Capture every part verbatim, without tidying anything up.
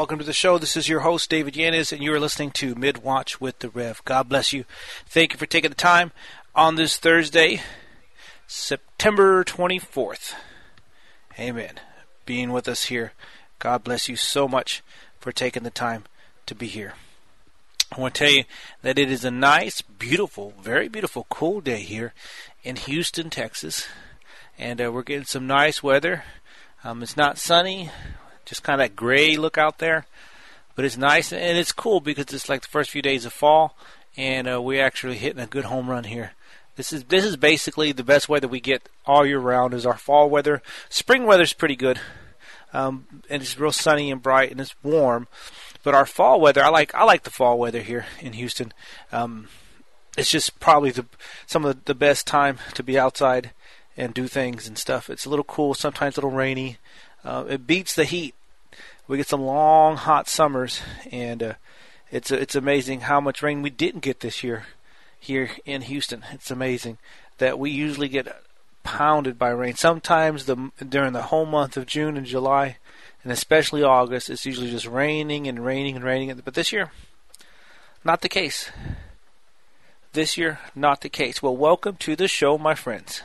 welcome to the show. This is your host, David Yanez, and you are listening to Mid-Watch with the Rev. God bless you. Thank you for taking the time on this Thursday, September twenty-fourth. Amen. Being with us here. God bless you so much for taking the time to be here. I want to tell you that it is a nice, beautiful, very beautiful, cool day here in Houston, Texas. And uh, we're getting some nice weather. Um, it's not sunny, just kind of that gray look out there. But it's nice, and it's cool because it's like the first few days of fall, and uh, we're actually hitting a good home run here. This is this is basically the best weather we get all year round is our fall weather. Spring weather's pretty good, um, and it's real sunny and bright, and it's warm. But our fall weather, I like I like the fall weather here in Houston. Um, it's just probably the, some of the best time to be outside and do things and stuff. It's a little cool, sometimes a little rainy. Uh, it beats the heat. We get some long, hot summers, and uh, it's it's amazing how much rain we didn't get this year here in Houston. It's amazing that we usually get pounded by rain. Sometimes the during the whole month of June and July, and especially August, it's usually just raining and raining and raining. But this year, not the case. This year, not the case. Well, welcome to the show, my friends.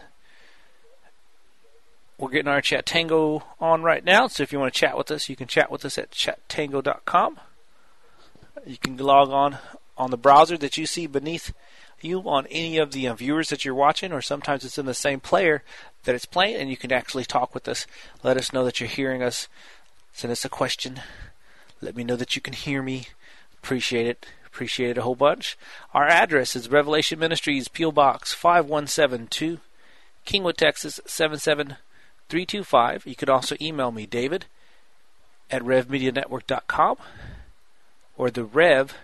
We're getting our Chat Tango on right now, so if you want to chat with us, you can chat with us at chat tango dot com. You can log on on the browser that you see beneath you on any of the uh, viewers that you're watching, or sometimes it's in the same player that it's playing, and you can actually talk with us. Let us know that you're hearing us. Send us a question. Let me know that you can hear me. Appreciate it. Appreciate it a whole bunch. Our address is Revelation Ministries, P O. Box five one seven two, Kingwood, Texas seven seven three two five. You could also email me, David, at rev media network dot com, or the Rev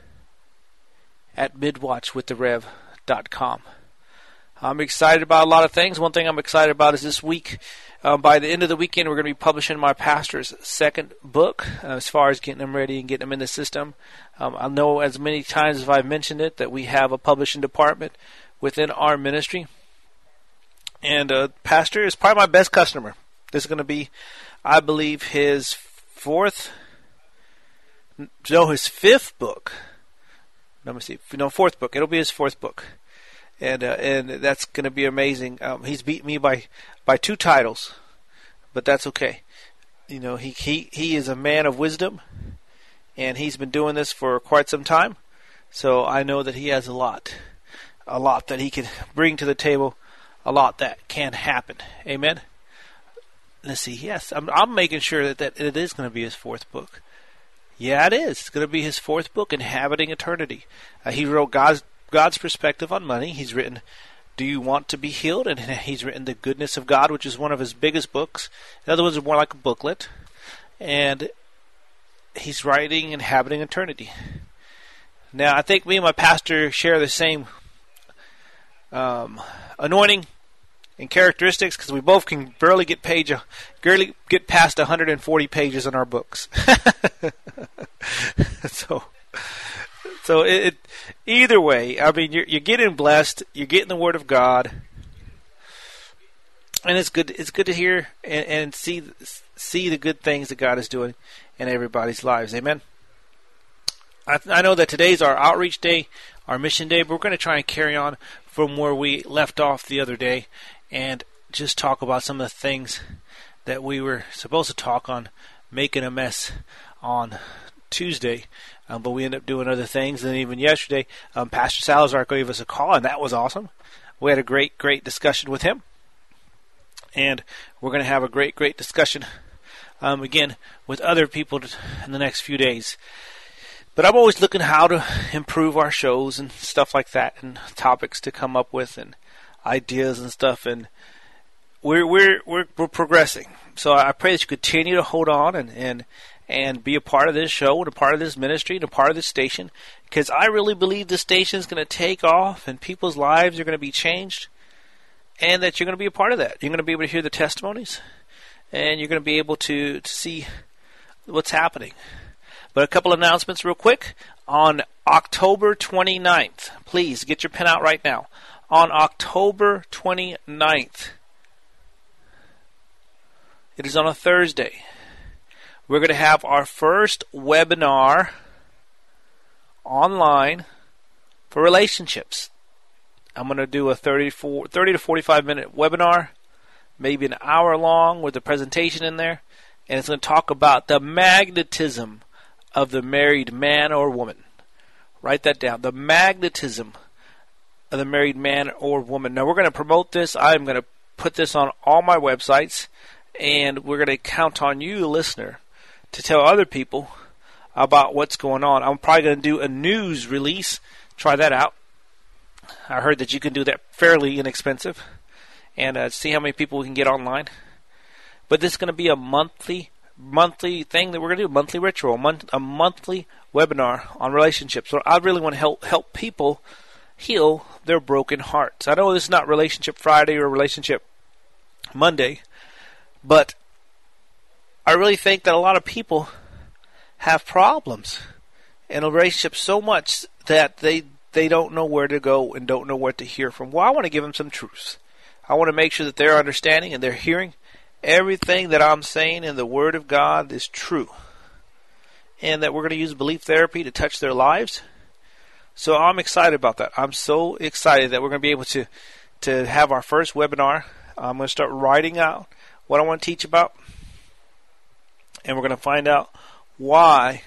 at midwatch with the rev dot com. I'm excited about a lot of things. One thing I'm excited about is this week, um, by the end of the weekend, we're going to be publishing my pastor's second book uh, as far as getting them ready and getting them in the system. Um, I know as many times as I've mentioned it that we have a publishing department within our ministry. And uh, Pastor is probably my best customer. This is going to be, I believe, his fourth, no, his fifth book. Let me see, no, fourth book. It'll be his fourth book, and uh, and that's going to be amazing. Um, he's beat me by, by two titles, but that's okay. You know, he he he is a man of wisdom, and he's been doing this for quite some time. So I know that he has a lot, a lot that he can bring to the table. A lot that can happen. Amen? Let's see. Yes, I'm, I'm making sure that, that it is going to be his fourth book. Yeah, it is. It's going to be his fourth book, Inhabiting Eternity. Uh, he wrote God's, God's Perspective on Money. He's written Do You Want to Be Healed? And he's written The Goodness of God, which is one of his biggest books. The other ones are more like a booklet. And he's writing Inhabiting Eternity. Now, I think me and my pastor share the same Um, anointing and characteristics, because we both can barely get page, barely get past one hundred forty pages in our books. so, so it, it either way, I mean, you're, you're getting blessed, you're getting the Word of God, and it's good. It's good to hear and, and see see the good things that God is doing in everybody's lives. Amen. I, I know that today's our outreach day, our mission day, but we're going to try and carry on from where we left off the other day and just talk about some of the things that we were supposed to talk on, making a mess on Tuesday, um, but we ended up doing other things. And even yesterday, um, Pastor Salazar gave us a call, and that was awesome. We had a great, great discussion with him, and we're going to have a great, great discussion um, again with other people in the next few days. But I'm always looking how to improve our shows and stuff like that, and topics to come up with, and ideas and stuff. And we're we're we're, we're progressing. So I pray that you continue to hold on and, and and be a part of this show and a part of this ministry and a part of this station, because I really believe this station is going to take off and people's lives are going to be changed, and that you're going to be a part of that. You're going to be able to hear the testimonies, and you're going to be able to, to see what's happening. But a couple announcements real quick. On October twenty-ninth, please get your pen out right now. On October twenty-ninth, it is on a Thursday, we're going to have our first webinar online for relationships. I'm going to do a thirty to forty-five minute webinar, maybe an hour long with a presentation in there, and it's going to talk about the magnetism of the married man or woman. Write that down. The magnetism of the married man or woman. Now, we're going to promote this. I'm going to put this on all my websites, and we're going to count on you, listener, to tell other people about what's going on. I'm probably going to do a news release. Try that out. I heard that you can do that fairly inexpensive, and uh, see how many people we can get online. But this is going to be a monthly monthly thing that we're going to do, a monthly ritual, a, month, a monthly webinar on relationships. So I really want to help help people heal their broken hearts. I know this is not Relationship Friday or Relationship Monday, but I really think that a lot of people have problems in a relationship so much that they they don't know where to go and don't know what to hear from. Well, I want to give them some truths. I want to make sure that they're understanding and they're hearing everything that I'm saying in the Word of God is true, and that we're going to use belief therapy to touch their lives. So I'm excited about that. I'm so excited that we're going to be able to, to have our first webinar. I'm going to start writing out what I want to teach about, and we're going to find out why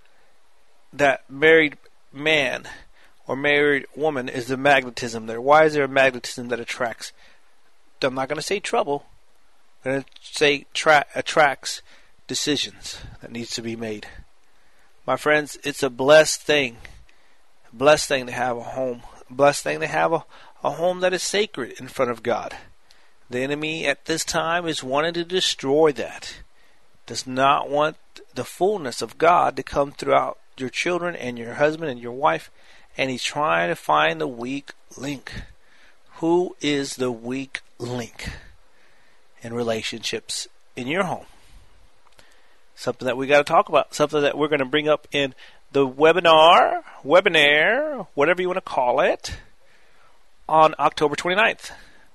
that married man or married woman is the magnetism there. Why is there a magnetism that attracts? I'm not going to say trouble. I'm going to say tra- attracts decisions that needs to be made. My friends, it's a blessed thing. A blessed thing to have a home. A blessed thing to have a, a home that is sacred in front of God. The enemy at this time is wanting to destroy that. Does not want the fullness of God to come throughout your children and your husband and your wife. And he's trying to find the weak link. Who is the weak link in relationships in your home? Something that we got to talk about. Something that we're going to bring up in the webinar, webinar, whatever you want to call it, on October twenty-ninth.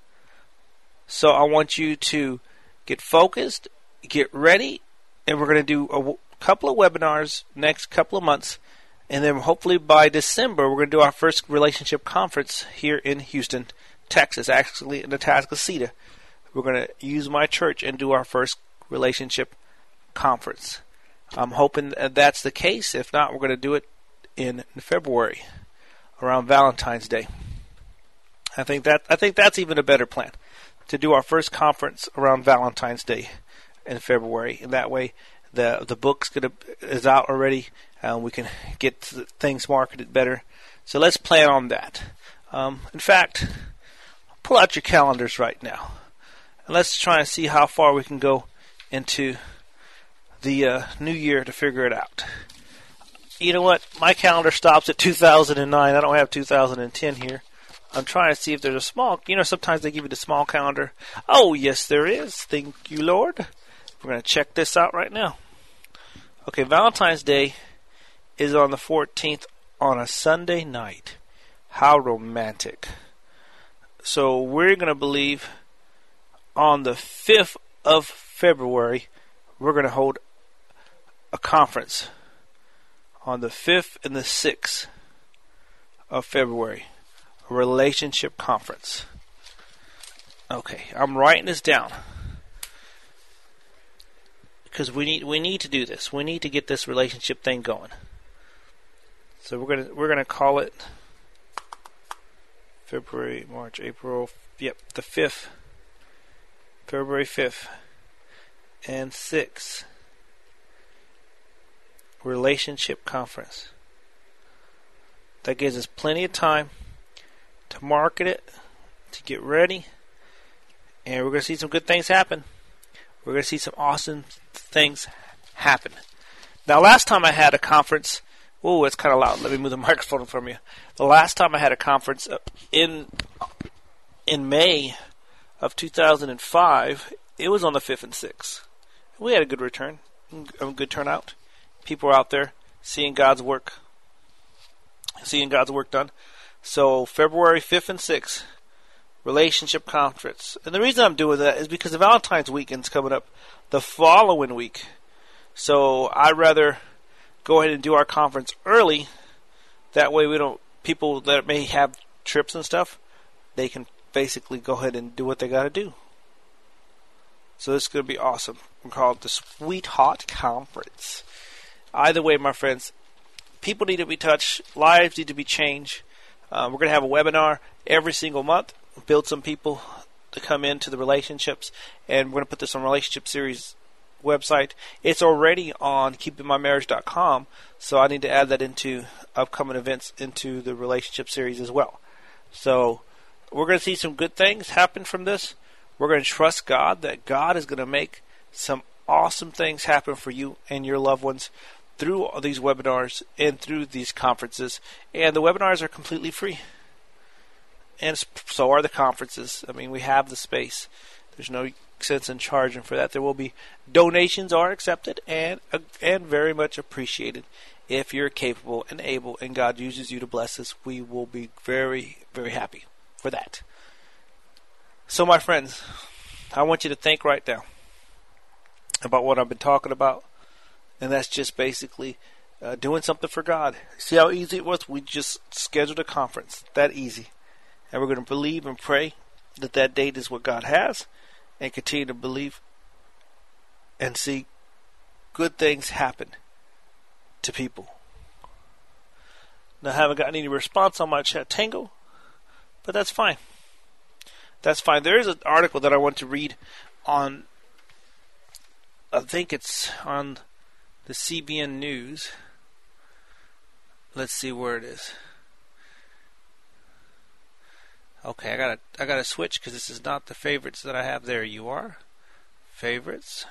So I want you to get focused, get ready, and we're going to do a couple of webinars next couple of months. And then hopefully by December, we're going to do our first relationship conference here in Houston, Texas, actually in Atascocita. We're going to use my church and do our first relationship conference. I'm hoping that that's the case. If not, we're going to do it in February, around Valentine's Day. I think that I think that's even a better plan, to do our first conference around Valentine's Day in February. And that way, the the book's gonna is out already. Uh, we can get things marketed better. So let's plan on that. Um, in fact, pull out your calendars right now. And let's try and see how far we can go into the uh, new year to figure it out. You know what? My calendar stops at two thousand nine. I don't have two thousand ten here. I'm trying to see if there's a small, you know, sometimes they give you the small calendar. Oh, yes, there is. Thank you, Lord. We're going to check this out right now. Okay, Valentine's Day is on the fourteenth on a Sunday night. How romantic. So we're going to believe on the fifth of February, we're going to hold a conference on the fifth and the sixth of February. A relationship conference. Okay, I'm writing this down. Because we need we need to do this. We need to get this relationship thing going. So we're gonna we're gonna call it February, March, April. Yep, the fifth, February fifth and sixth. Relationship conference. That gives us plenty of time to market it, to get ready, and we're gonna see some good things happen. We're going to see some awesome things happen. Now, last time I had a conference, oh, it's kind of loud. Let me move the microphone from you. The last time I had a conference in in May of two thousand five, it was on the fifth and sixth. We had a good return, a good turnout. People were out there seeing God's work, seeing God's work done. So February fifth and sixth. Relationship conference. And the reason I'm doing that is because the Valentine's weekend's coming up the following week. So I'd rather go ahead and do our conference early. That way we don't, people that may have trips and stuff, they can basically go ahead and do what they got to do. So this is going to be awesome. We call it the Sweet Hot Conference. Either way, my friends, people need to be touched. Lives need to be changed. Uh, we're going to have a webinar every single month. Build some people to come into the relationships. And we're going to put this on Relationship Series website. It's already on keeping my marriage dot com. So I need to add that into upcoming events into the Relationship Series as well. So we're going to see some good things happen from this. We're going to trust God that God is going to make some awesome things happen for you and your loved ones through all these webinars and through these conferences. And the webinars are completely free. And so are the conferences. I mean, we have the space. There's no sense in charging for that. There will be donations are accepted and and very much appreciated. If you're capable and able and God uses you to bless us, we will be very, very happy for that. So my friends, I want you to think right now about what I've been talking about. And that's just basically uh, doing something for God. See how easy it was? We just scheduled a conference. That easy. And we're going to believe and pray that that date is what God has. And continue to believe and see good things happen to people. Now, I haven't gotten any response on my chat Tango, but that's fine. That's fine. There is an article that I want to read on, I think it's on the C B N News. Let's see where it is. Okay, I gotta I gotta switch because this is not the favorites that I have. There you are, favorites,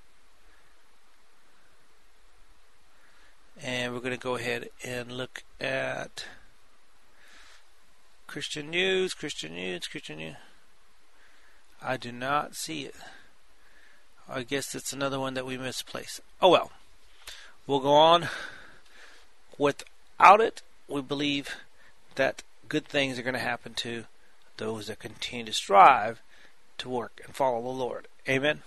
and we're gonna go ahead and look at Christian News, Christian News, Christian News. I do not see it. I guess it's another one that we misplaced. Oh well, we'll go on. Without it, we believe that good things are going to happen to those that continue to strive to work and follow the Lord. Amen.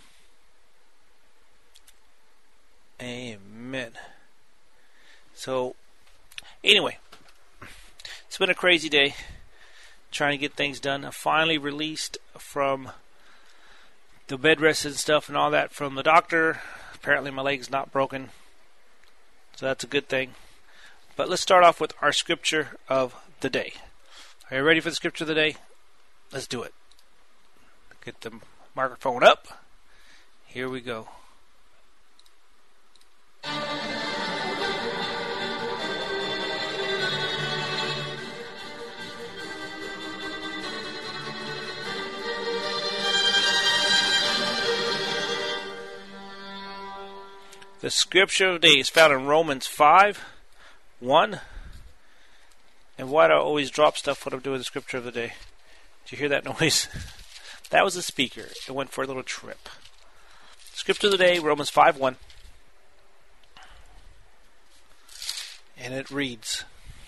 Amen. So, anyway, it's been a crazy day trying to get things done. I finally released from the bed rest and stuff and all that from the doctor. Apparently my leg's not broken, so that's a good thing. But let's start off with our scripture of the day. Are you ready for the scripture of the day? Let's do it. Get the microphone up. Here we go. The scripture of the day is found in Romans five, one. And why do I always drop stuff when I'm doing the scripture of the day? Did you hear that noise? That was a speaker. It went for a little trip. Scripture of the day, Romans five, one. And it reads,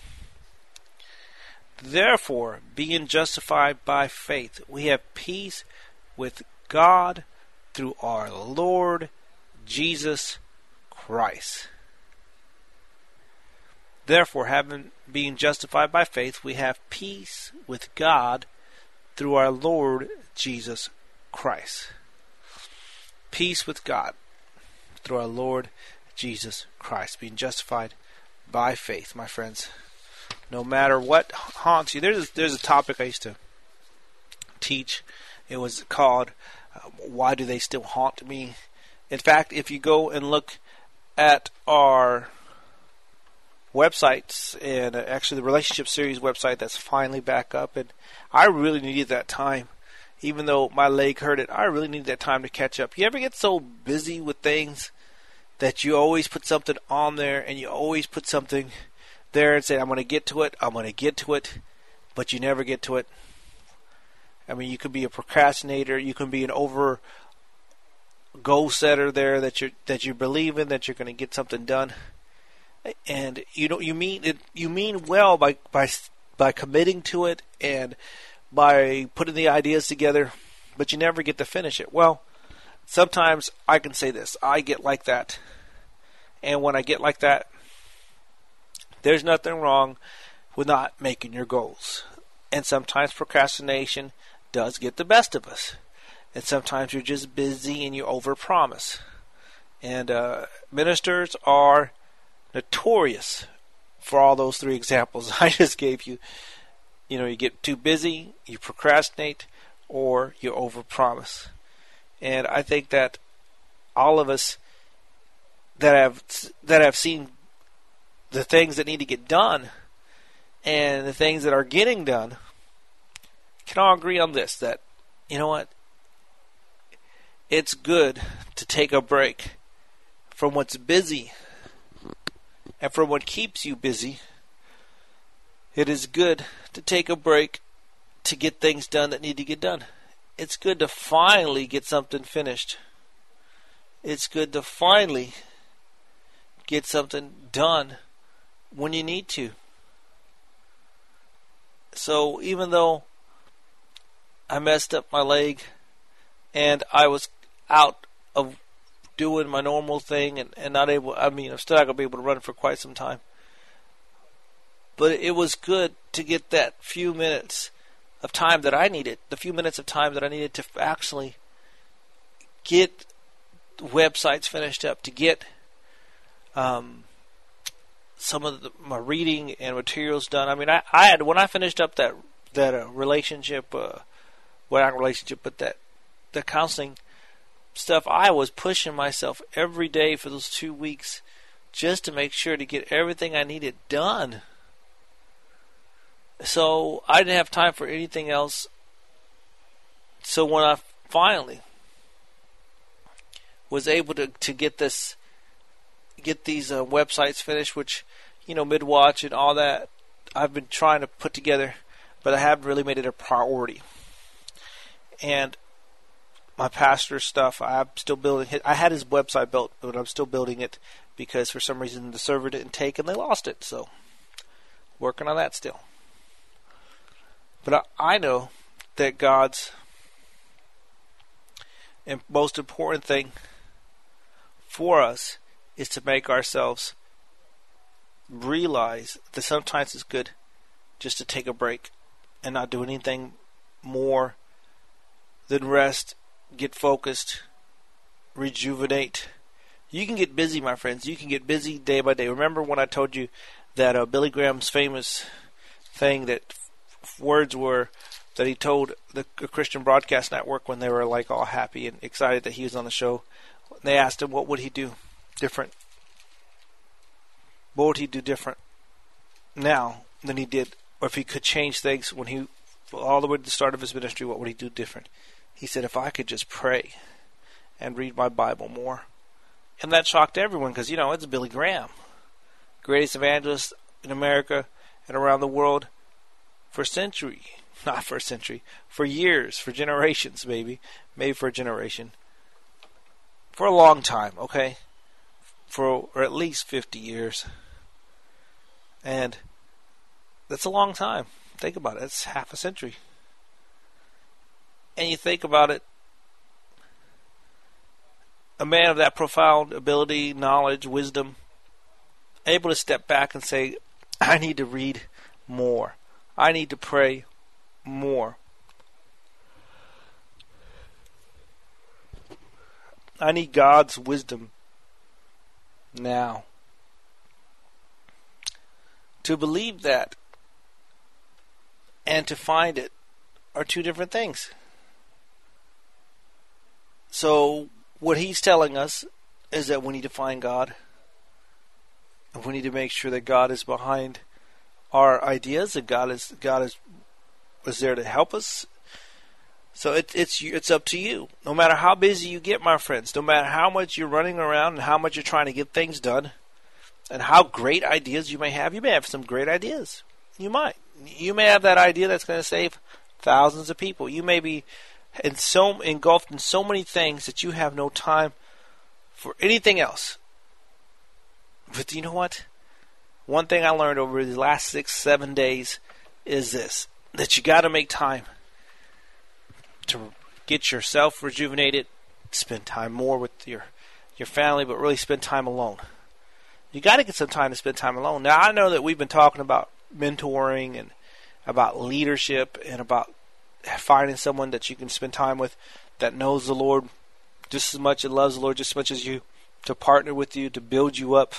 "Therefore, being justified by faith, we have peace with God through our Lord Jesus Christ." Therefore, having being justified by faith, we have peace with God through our Lord Jesus Christ. Peace with God through our Lord Jesus Christ. Being justified by faith, my friends. No matter what haunts you. There's a, there's a topic I used to teach. It was called, uh, Why Do They Still Haunt Me? In fact, if you go and look at our websites, and actually the Relationship Series website that's finally back up, and I really needed that time. Even though my leg hurt it, I really needed that time to catch up. You ever get so busy with things that you always put something on there, and you always put something there and say, I'm going to get to it, I'm going to get to it, but you never get to it? I mean, you could be a procrastinator, you can be an over goal setter there that you're that you believe in, that you're going to get something done. And you know you mean it. You mean well by by by committing to it and by putting the ideas together, but you never get to finish it. Well, sometimes I can say this: I get like that And when I get like that, there's nothing wrong with not making your goals. And sometimes procrastination does get the best of us. And sometimes you're just busy and you overpromise. And uh, ministers are notorious for all those three examples I just gave you. You know, you get too busy, you procrastinate, or you overpromise. And I think that all of us that have that have seen the things that need to get done and the things that are getting done can all agree on this, that, you know what, it's good to take a break from what's busy and from what keeps you busy. It is good to take a break to get things done that need to get done. It's good to finally get something finished. It's good to finally get something done when you need to. So even though I messed up my leg and I was out of doing my normal thing and, and not able, I mean, I'm still not going to be able to run for quite some time. But it was good to get that few minutes of time that I needed, the few minutes of time that I needed to actually get websites finished up, to get um, some of the, my reading and materials done. I mean, I, I had, when I finished up that that uh, relationship, uh, well, not relationship, but that the counseling stuff, I was pushing myself every day for those two weeks just to make sure to get everything I needed done. So I didn't have time for anything else. So when I finally was able to, to get this, get these uh, websites finished, which, you know, Midwatch and all that, I've been trying to put together, but I haven't really made it a priority. And my pastor's stuff, I'm still building it. I had his website built, but I'm still building it because for some reason the server didn't take and they lost it. So working on that still. But I know that God's most important thing for us is to make ourselves realize that sometimes it's good just to take a break and not do anything more than rest, get focused, rejuvenate. You can get busy, my friends. You can get busy day by day. Remember when I told you that uh, Billy Graham's famous thing that words were that he told the Christian Broadcast Network when they were like all happy and excited that he was on the show. They asked him what would he do different. What would he do different now than he did, or if he could change things when he all the way to the start of his ministry, what would he do different? He said, if I could just pray and read my Bible more. And that shocked everyone because, you know, it's Billy Graham, greatest evangelist in America and around the world for a century, not for a century, for years, for generations, maybe, maybe for a generation, for a long time, okay, for or at least fifty years, and that's a long time. Think about it; it's half a century, and you think about it. A man of that profound ability, knowledge, wisdom, able to step back and say, "I need to read more." I need to pray more. I need God's wisdom now. To believe that and to find it are two different things. So what he's telling us is that we need to find God. And we need to make sure that God is behind our ideas, and God is God is was there to help us. So it, it's it's up to you. No matter how busy you get, my friends, no matter how much you're running around and how much you're trying to get things done, and how great ideas you may have, you may have some great ideas. You might. You may have that idea that's going to save thousands of people. You may be in so engulfed in so many things that you have no time for anything else. But you know what? One thing I learned over the last six, seven days is this, that you got to make time to get yourself rejuvenated, spend time more with your, your family, but really spend time alone. You got to get some time to spend time alone. Now, I know that we've been talking about mentoring and about leadership and about finding someone that you can spend time with that knows the Lord just as much and loves the Lord just as much as you, to partner with you, to build you up.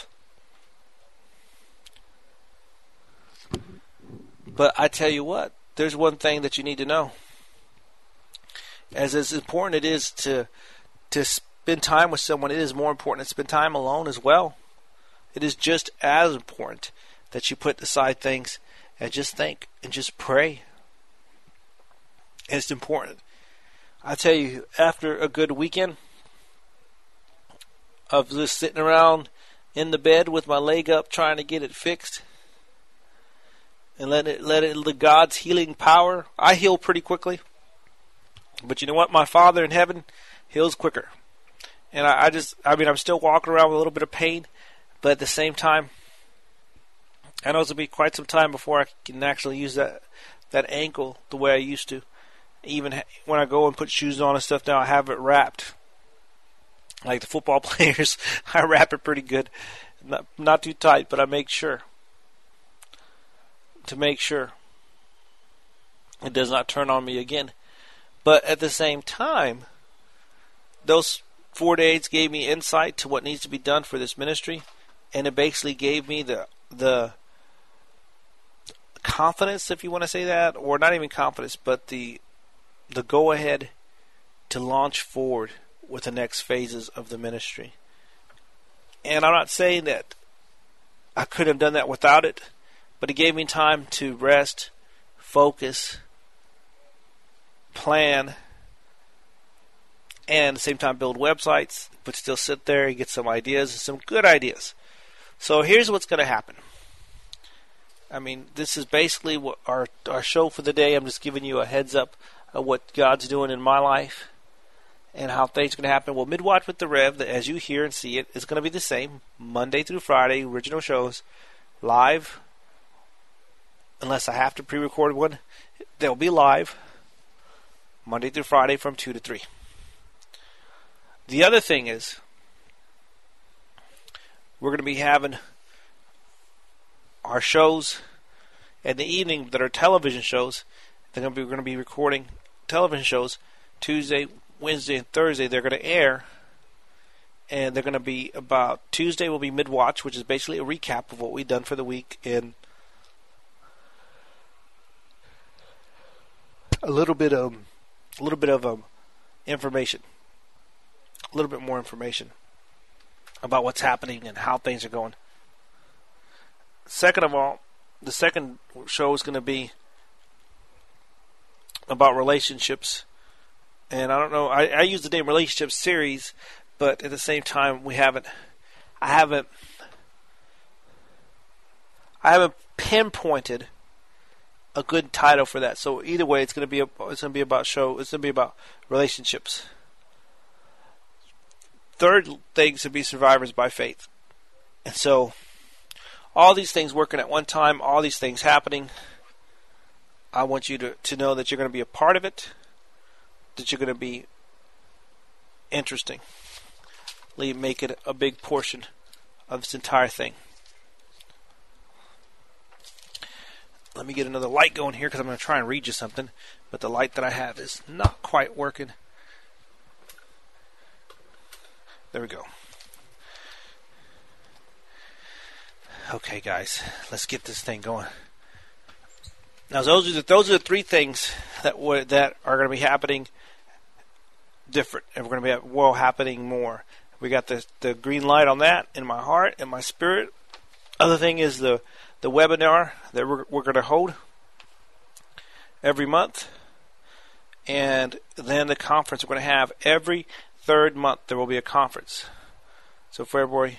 But I tell you what, there's one thing that you need to know. As as important it is to to spend time with someone, it is more important to spend time alone as well. It is just as important that you put aside things and just think and just pray. And it's important. I tell you, after a good weekend of just sitting around in the bed with my leg up trying to get it fixed and let it let it the God's healing power, I heal pretty quickly. But you know what? My Father in heaven heals quicker. And I, I just, I mean, I'm still walking around with a little bit of pain, but at the same time, I know it's going to be quite some time before I can actually use that that ankle the way I used to. Even when I go and put shoes on and stuff now, I have it wrapped. Like the football players, I wrap it pretty good. Not, not too tight, but I make sure. To make sure it does not turn on me again. But at the same time, those four days gave me insight to what needs to be done for this ministry. And it basically gave me the the confidence, if you want to say that, or not even confidence, but the the go-ahead to launch forward with the next phases of the ministry. And I'm not saying that I could have done that without it, but it gave me time to rest, focus, plan, and at the same time build websites, but still sit there and get some ideas, some good ideas. So here's what's going to happen. I mean, this is basically what our our show for the day. I'm just giving you a heads up of what God's doing in my life and how things are going to happen. Well, Midwatch with the Rev, as you hear and see it, is going to be the same. Monday through Friday, original shows, live. Unless I have to pre-record one, they'll be live Monday through Friday from two to three. The other thing is, we're going to be having our shows in the evening that are television shows. They're going to be, we're going to be recording television shows Tuesday, Wednesday, and Thursday. They're going to air, and they're going to be about Tuesday will be Midwatch, which is basically a recap of what we've done for the week and a little bit of a little bit of um, information, a little bit more information about what's happening and how things are going. Second of all, the second show is going to be about relationships. And I don't know, I, I use the name Relationships Series, but at the same time, we haven't, I haven't, I haven't pinpointed a good title for that. So either way, it's going to be, a, it's going to be about show, it's going to be about relationships. Third thing to be survivors by faith. And so, all these things working at one time, all these things happening, I want you to, to know that you're going to be a part of it, that you're going to be interesting. Make it a big portion of this entire thing. Let me get another light going here because I'm going to try and read you something, but the light that I have is not quite working. There we go. Okay, guys, let's get this thing going. Now, those are the, those are the three things that w- that are going to be happening different, and we're going to be well happening more. We got the the green light on that in my heart and my spirit. Other thing is the the webinar that we're we're going to hold every month, and then the conference we're going to have every third month. There will be a conference. So February,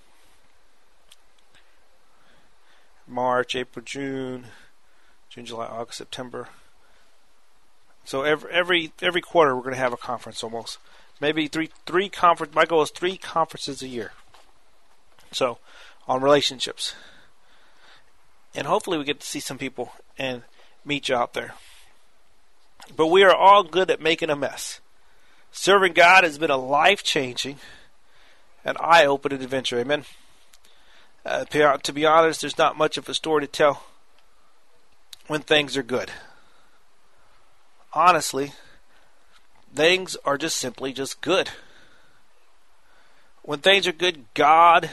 March, April, June, June, July, August, September. So every every every quarter we're going to have a conference almost. Maybe three three conference. My goal is three conferences a year. So on relationships, and hopefully we get to see some people and meet you out there. But we are all good at making a mess. Serving God has been a life-changing and eye-opening adventure. Amen. Uh, to be honest, there's not much of a story to tell when things are good. Honestly, things are just simply just good. When things are good, God,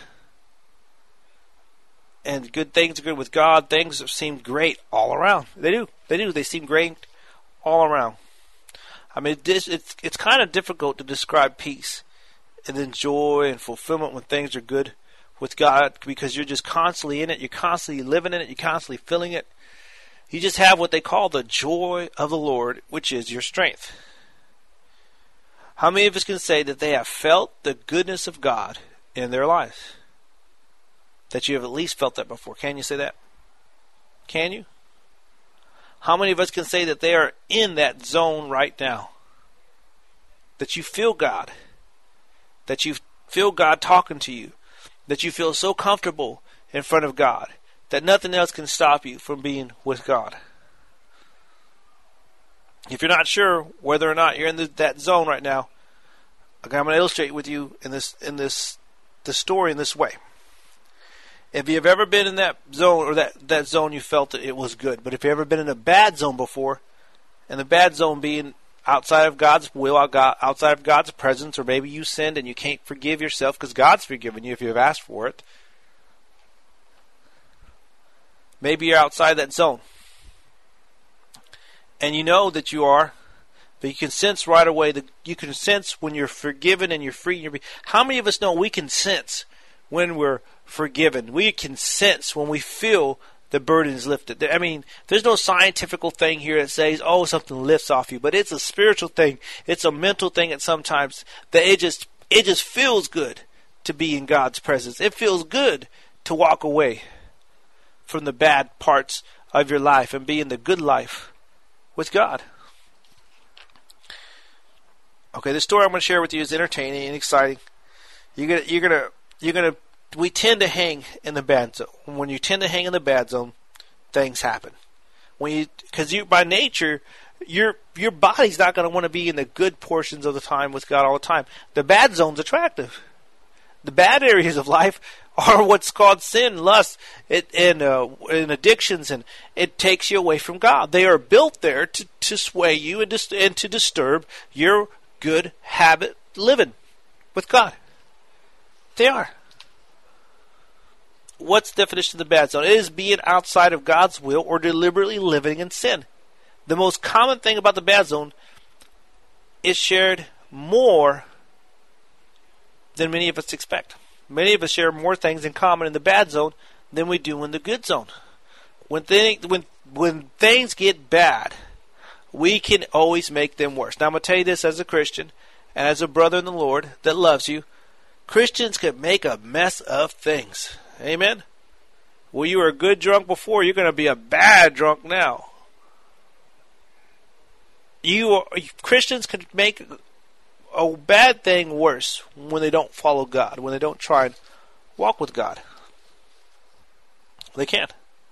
and good things are good with God, things seem great all around. They do. They do. They seem great all around. I mean, it's, it's, it's kind of difficult to describe peace and then joy and fulfillment when things are good with God, because you're just constantly in it. You're constantly living in it. You're constantly feeling it. You just have what they call the joy of the Lord, which is your strength. How many of us can say that they have felt the goodness of God in their lives? That you have at least felt that before. Can you say that? Can you? How many of us can say that they are in that zone right now? That you feel God. That you feel God talking to you. That you feel so comfortable in front of God that nothing else can stop you from being with God. If you're not sure whether or not you're in the, that zone right now, okay, I'm going to illustrate with you in this in this the story in this way. If you've ever been in that zone, or that, that zone you felt that it was good, but if you've ever been in a bad zone before, and the bad zone being outside of God's will, outside of God's presence, or maybe you sinned and you can't forgive yourself because God's forgiven you if you've asked for it. Maybe you're outside that zone. And you know that you are, but you can sense right away that you can sense when you're forgiven and you're free. And you're, how many of us know we can sense when we're forgiven? We can sense when we feel the burden is lifted. I mean, there's no scientific thing here that says, oh, something lifts off you, but it's a spiritual thing. It's a mental thing at sometimes that it just it just feels good to be in God's presence. It feels good to walk away from the bad parts of your life and be in the good life with God. Okay, the story I'm going to share with you is entertaining and exciting. You're gonna, you're gonna, you're gonna. We tend to hang in the bad zone. When you tend to hang in the bad zone, things happen. When you, because you, by nature, your your body's not going to want to be in the good portions of the time with God all the time. The bad zone's attractive. The bad areas of life are what's called sin, lust, it, and, uh, and addictions, and it takes you away from God. They are built there to, to sway you and, dis- and to disturb your good habit living with God. They are. What's the definition of the bad zone? It is being outside of God's will or deliberately living in sin. The most common thing about the bad zone is shared more than many of us expect. Many of us share more things in common in the bad zone than we do in the good zone. When, thing, when, when things get bad, we can always make them worse. Now, I'm going to tell you this as a Christian and as a brother in the Lord that loves you. Christians can make a mess of things. Amen? Well, you were a good drunk before. You're going to be a bad drunk now. You are, Christians can make a bad thing worse when they don't follow God, when they don't try and walk with God. They can.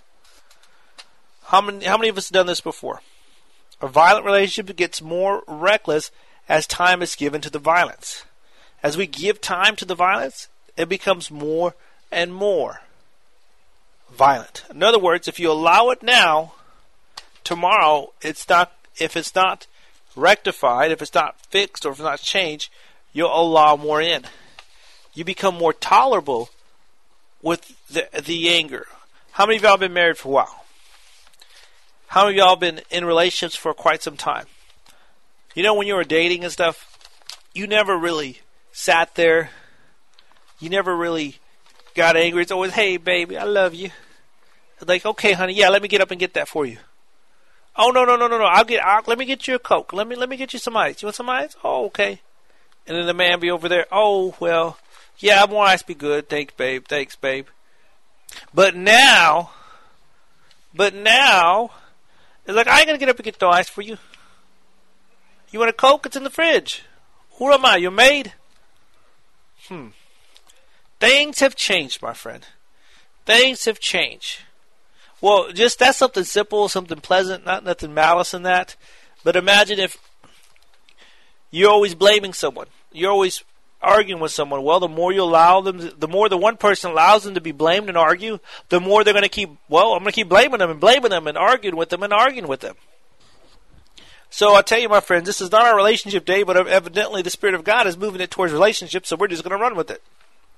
How many, how many of us have done this before? A violent relationship gets more reckless as time is given to the violence. As we give time to the violence, it becomes more and more violent. In other words, if you allow it now, tomorrow, it's not. If it's not rectified, if it's not fixed, or if it's not changed, you'll allow more in. You become more tolerable with the the anger. How many of y'all have been married for a while? How many of y'all have been in relationships for quite some time? You know, when you were dating and stuff, you never really sat there. You never really got angry. It's always, hey, baby, I love you. Like, okay, honey, yeah, let me get up and get that for you. Oh, no, no, no, no, no. I'll get, I'll, let me get you a Coke. Let me, let me get you some ice. You want some ice? Oh, okay. And then the man be over there. Oh, well, yeah, more ice be good. Thanks, babe. Thanks, babe. But now, but now, it's like, I ain't going to get up and get no ice for you. You want a Coke? It's in the fridge. Who am I, your maid? Hmm. Things have changed, my friend. Things have changed. Well, just that's something simple, something pleasant, not nothing malice in that. But imagine if you're always blaming someone. You're always arguing with someone, well, the more you allow them, to, the more the one person allows them to be blamed and argue, the more they're going to keep, well, I'm going to keep blaming them and blaming them and arguing with them and arguing with them. So I tell you, my friends, this is not our relationship day, but evidently the Spirit of God is moving it towards relationships, so we're just going to run with it.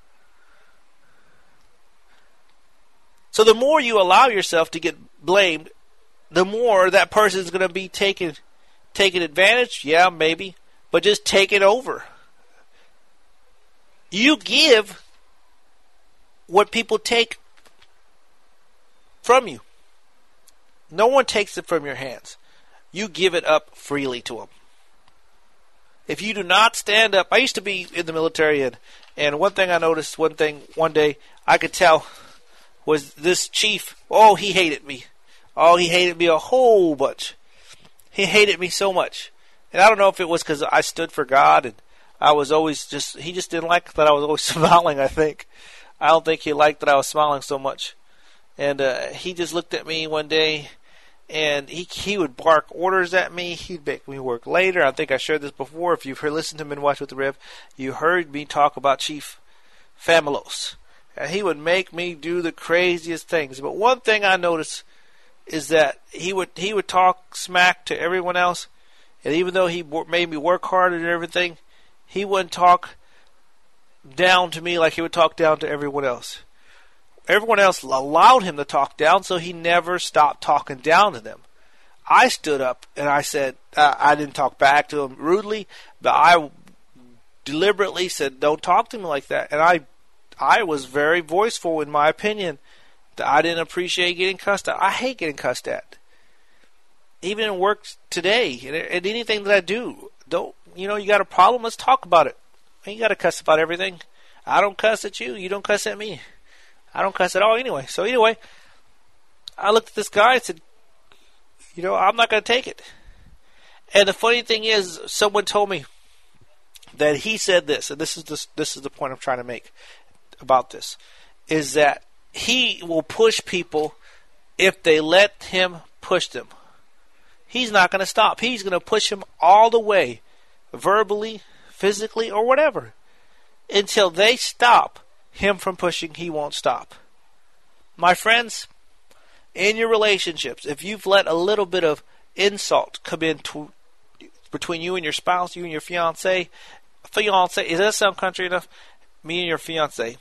So the more you allow yourself to get blamed, the more that person is going to be taken, taken advantage. Yeah, maybe, but just take it over. You give what people take from you. No one takes it from your hands. You give it up freely to them. If you do not stand up, I used to be in the military, and, and one thing I noticed, one thing, one day, I could tell was this chief, oh, he hated me. Oh, he hated me a whole bunch. He hated me so much. And I don't know if it was because I stood for God, and I was always just, he just didn't like that I was always smiling, I think. I don't think he liked that I was smiling so much. And uh, he just looked at me one day, and he he would bark orders at me. He'd make me work later. I think I shared this before. If you've heard, listened to Men Watch with the Rev, you heard me talk about Chief Familos. And he would make me do the craziest things. But one thing I noticed is that he would he would talk smack to everyone else, and even though he made me work hard and everything, he wouldn't talk down to me like he would talk down to everyone else. Everyone else allowed him to talk down, so he never stopped talking down to them. I stood up and I said, uh, I didn't talk back to him rudely, but I deliberately said, don't talk to me like that. And I I was very voiceful in my opinion that I didn't appreciate getting cussed at. I hate getting cussed at. Even in work today, and, and anything that I do, don't, you know, you got a problem, let's talk about it. You got to cuss about everything. I don't cuss at you, you don't cuss at me. I don't cuss at all anyway. So anyway, I looked at this guy and said, you know, I'm not going to take it. And the funny thing is, someone told me that he said this, and this is the, this is the point I'm trying to make about this, is that he will push people if they let him push them. He's not going to stop. He's going to push them all the way, verbally, physically, or whatever, until they stop him from pushing. He won't stop. My friends, in your relationships, if you've let a little bit of insult come in to, between you and your spouse, you and your fiance, fiance, does that sound country enough? Me and your fiance.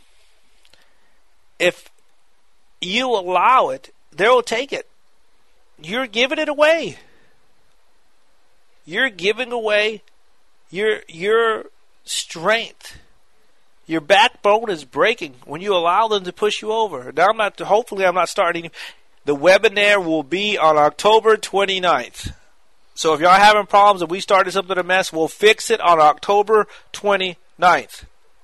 If you allow it, they will take it. You're giving it away. You're giving away your your strength. Your backbone is breaking when you allow them to push you over. Now, I'm not. Hopefully, I'm not starting. The webinar will be on October twenty-ninth. So if y'all are having problems and we started something a mess, we'll fix it on October twenty-ninth.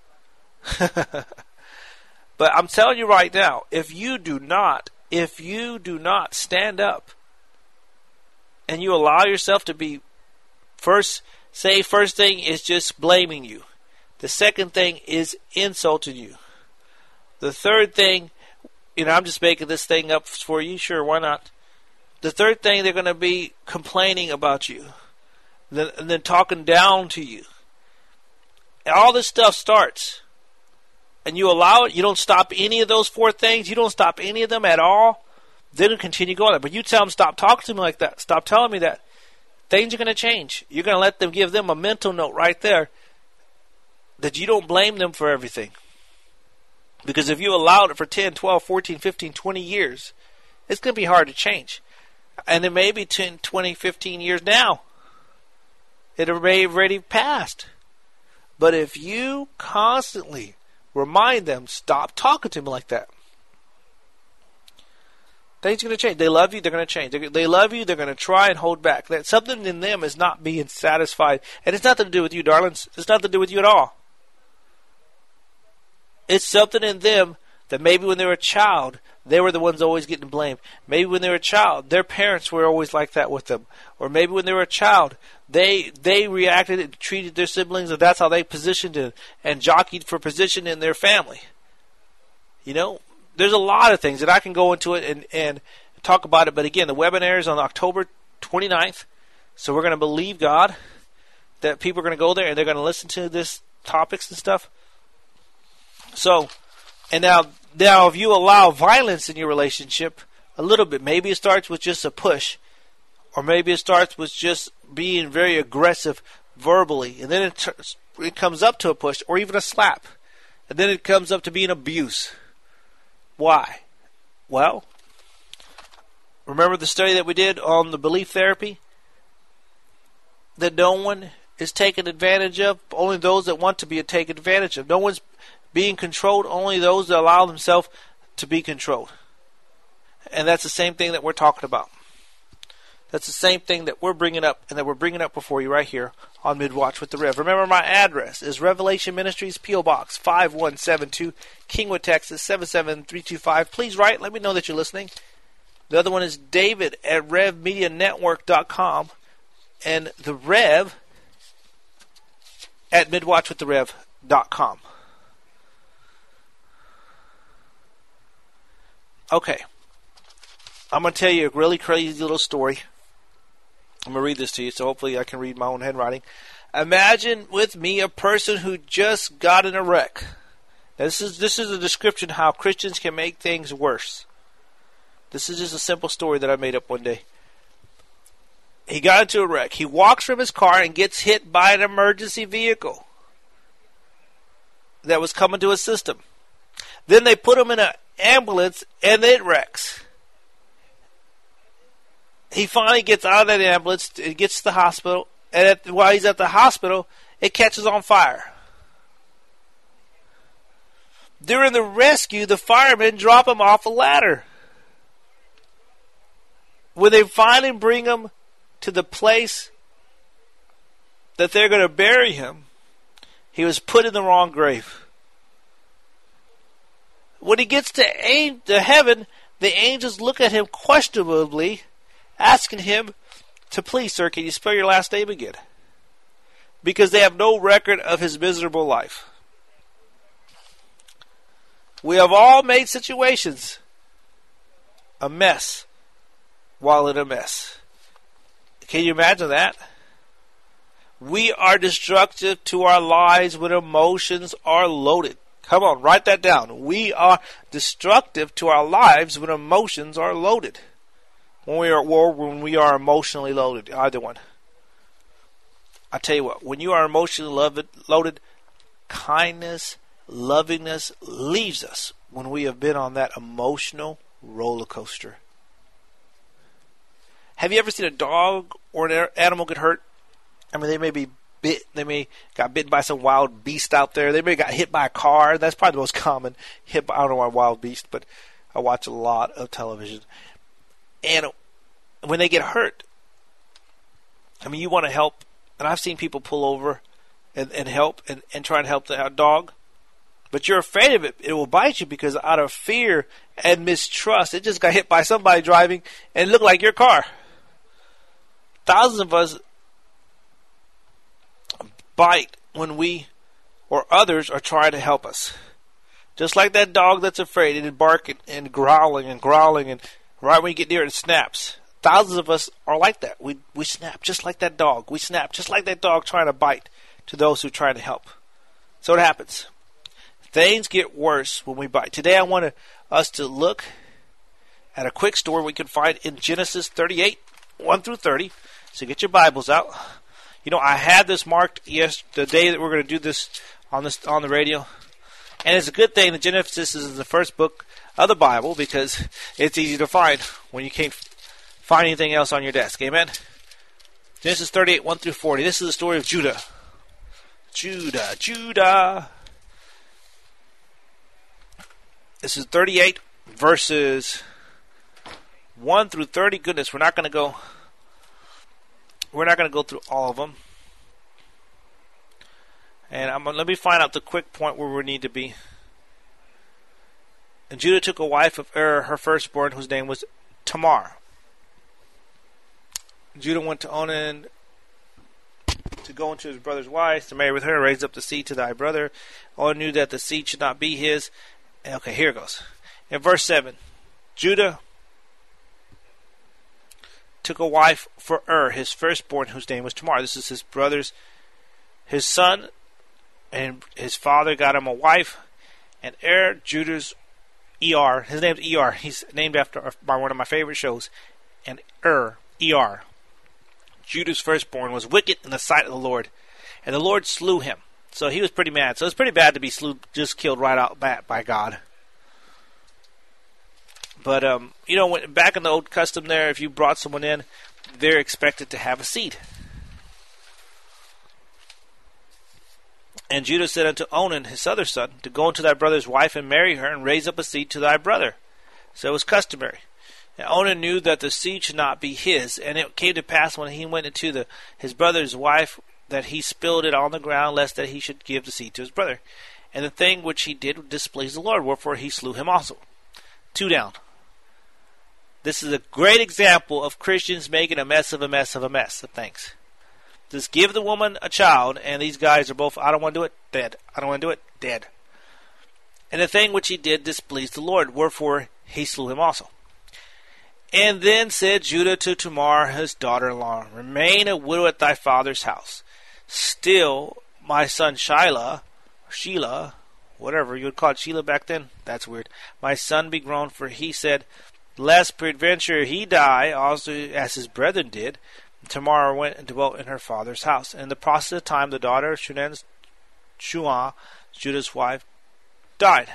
But I'm telling you right now, if you do not, if you do not stand up and you allow yourself to be first, say first thing is just blaming you. The second thing is insulting you. The third thing, you know, I'm just making this thing up for you. Sure, why not? The third thing, they're going to be complaining about you. Then, and then talking down to you. And all this stuff starts. And you allow it. You don't stop any of those four things. You don't stop any of them at all. They're going to continue going. But you tell them, stop talking to me like that. Stop telling me that. Things are going to change. You're going to let them, give them a mental note right there that you don't blame them for everything. Because if you allowed it for ten, twelve, fourteen, fifteen, twenty years, it's going to be hard to change. And it may be ten, twenty, fifteen years now. It may have already passed. But if you constantly remind them, stop talking to me like that, things are going to change. They love you, they're going to change. They love you, they're going to try and hold back. That something in them is not being satisfied. And it's nothing to do with you, darlings. It's nothing to do with you at all. It's something in them that maybe when they were a child, they were the ones always getting blamed. Maybe when they were a child, their parents were always like that with them. Or maybe when they were a child, they they reacted and treated their siblings, and that's how they positioned and, and jockeyed for position in their family. You know, there's a lot of things that I can go into it and, and talk about it. But again, the webinar is on October twenty-ninth. So we're going to believe God that people are going to go there and they're going to listen to this topics and stuff. So, and now, now if you allow violence in your relationship a little bit, maybe it starts with just a push, or maybe it starts with just being very aggressive verbally, and then it, turns, it comes up to a push, or even a slap, and then it comes up to being abuse. Why? Well, remember the study that we did on the belief therapy? That no one is taken advantage of, only those that want to be taken advantage of. No one's being controlled, only those that allow themselves to be controlled. And that's the same thing that we're talking about. That's the same thing that we're bringing up, and that we're bringing up before you right here on Midwatch with the Rev. Remember, my address is Revelation Ministries, P O Box five one seven two, Kingwood, Texas seven seven three two five. Please write. Let me know that you're listening. The other one is David at Rev Media Network dot com, and the Rev at Midwatch with the Rev dot com. Okay. I'm going to tell you a really crazy little story. I'm going to read this to you, so hopefully I can read my own handwriting. Imagine with me a person who just got in a wreck. Now, this is this is a description of how Christians can make things worse. This is just a simple story that I made up one day. He got into a wreck. He walks from his car and gets hit by an emergency vehicle that was coming to assist him. Then they put him in an ambulance and it wrecks. He finally gets out of that ambulance, and gets to the hospital, and at, while he's at the hospital, it catches on fire. During the rescue, the firemen drop him off a ladder. When they finally bring him to the place that they're going to bury him, he was put in the wrong grave. When he gets to, a- to heaven, the angels look at him questionably, asking him to, please, sir, can you spell your last name again? Because they have no record of his miserable life. We have all made situations a mess while in a mess. Can you imagine that? We are destructive to our lives when emotions are loaded. Come on, write that down. We are destructive to our lives when emotions are loaded. When we are at war, when we are emotionally loaded, either one. I tell you what, when you are emotionally loaded, loaded, kindness, lovingness leaves us when we have been on that emotional roller coaster. Have you ever seen a dog or an animal get hurt? I mean, they may be bit, they may got bitten by some wild beast out there. They may got hit by a car. That's probably the most common hit by, I don't know why wild beast, but I watch a lot of television. And when they get hurt, I mean, you want to help. And I've seen people pull over and, and help and, and try and help the dog. But you're afraid of it. It will bite you because out of fear and mistrust, it just got hit by somebody driving and it looked like your car. Thousands of us bite when we or others are trying to help us. Just like that dog that's afraid and barking and growling and growling, and right when you get near it, it snaps. Thousands of us are like that. We we snap just like that dog. We snap just like that dog trying to bite to those who try to help. So it happens. Things get worse when we bite. Today I want to, us to look at a quick story we can find in Genesis thirty-eight, one through thirty. So get your Bibles out. You know, I had this marked yes the day that we're going to do this on this on the radio. And it's a good thing that Genesis is the first book of the Bible because it's easy to find when you can't find anything else on your desk. Amen? Genesis thirty-eight, one through forty. This is the story of Judah. Judah, Judah. This is thirty-eight verses one through thirty. Goodness, we're not going to go we're not going to go through all of them. And I'm gonna, let me find out the quick point where we need to be. And Judah took a wife of Er, her firstborn, whose name was Tamar. Judah went to Onan to go into his brother's wife, to marry with her, raise up the seed to thy brother. Onan knew that the seed should not be his. Okay, here it goes. In verse seven, Judah took a wife for Er, his firstborn, whose name was Tamar. This is his brother's, his son, and his father got him a wife, and Er, Judah's E R, his name's E R, he's named after by one of my favorite shows, and Er, E R, Judah's firstborn, was wicked in the sight of the Lord, and the Lord slew him. So he was pretty mad. So it's pretty bad to be slew, just killed right out bat by God. But, um, you know, when, back in the old custom there, if you brought someone in, they're expected to have a seed. And Judah said unto Onan, his other son, to go unto thy brother's wife and marry her, and raise up a seed to thy brother. So it was customary. And Onan knew that the seed should not be his. And it came to pass when he went into the, his brother's wife, that he spilled it on the ground, lest that he should give the seed to his brother. And the thing which he did displeased the Lord, wherefore he slew him also. Two down. This is a great example of Christians making a mess of a mess of a mess of things. Just give the woman a child, and these guys are both, I don't want to do it, dead. I don't want to do it, dead. And the thing which he did displeased the Lord, wherefore he slew him also. And then said Judah to Tamar, his daughter-in-law, remain a widow at thy father's house. Still, my son Shelah, Sheila, whatever you would call it, Sheila back then, that's weird, my son be grown, for he said, lest peradventure he die, also as his brethren did. Tamar went and dwelt in her father's house. And in the process of time, the daughter of Shunan's Shua, Judah's wife, died.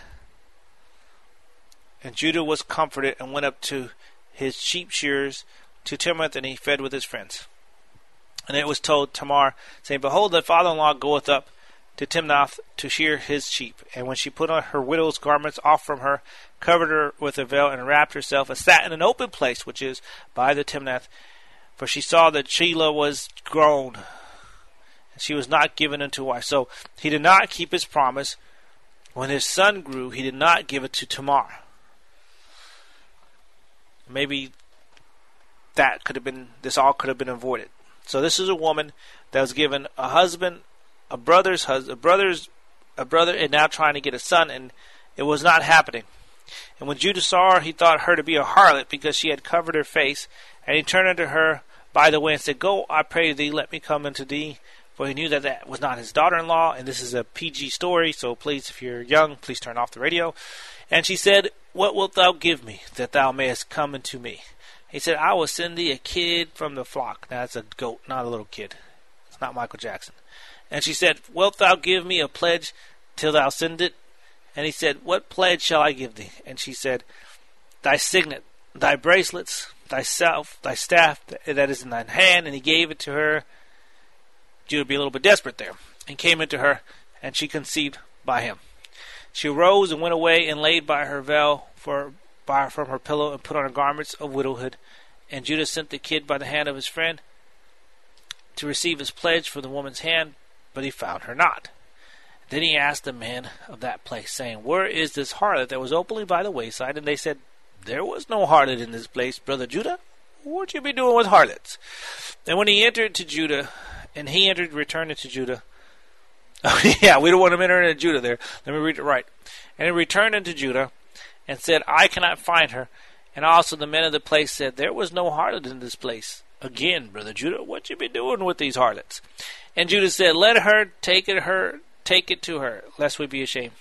And Judah was comforted and went up to his sheep shearers to Timnath, and he fed with his friends. And it was told Tamar, saying, behold, thy father-in-law goeth up to Timnath to shear his sheep. And when she put on her widow's garments off from her, covered her with a veil, and wrapped herself, and sat in an open place, which is by the Timnath, for she saw that Sheila was grown, and she was not given unto wife. So he did not keep his promise. When his son grew, he did not give it to Tamar. Maybe that could have been, this all could have been avoided. So this is a woman that was given a husband, a brother's husband, a brother's, a brother, and now trying to get a son, and it was not happening. And when Judah saw her, he thought her to be a harlot, because she had covered her face. And he turned unto her by the way and said, go, I pray thee, let me come unto thee. For he knew that that was not his daughter-in-law. And this is a P G story, so please, if you're young, please turn off the radio. And she said, what wilt thou give me, that thou mayest come unto me? He said, I will send thee a kid from the flock. Now, that's a goat, not a little kid. It's not Michael Jackson. And she said, wilt thou give me a pledge till thou send it? And he said, what pledge shall I give thee? And she said, thy signet, thy bracelets, thyself, thy staff that is in thine hand. And he gave it to her. Judah would be a little bit desperate there, and came into her, and she conceived by him. She arose and went away and laid by her veil for by from her pillow, and put on her garments of widowhood. And Judah sent the kid by the hand of his friend to receive his pledge from the woman's hand, but he found her not. Then he asked the men of that place, saying, where is this harlot that was openly by the wayside? And they said, there was no harlot in this place, brother Judah. What you be doing with harlots? And when he entered to Judah, and he entered, returned into Judah. Oh, yeah, we don't want him entering into Judah there. Let me read it right. And he returned into Judah, and said, I cannot find her. And also the men of the place said, there was no harlot in this place. Again, brother Judah, what you be doing with these harlots? And Judah said, let her take it her take it to her, lest we be ashamed.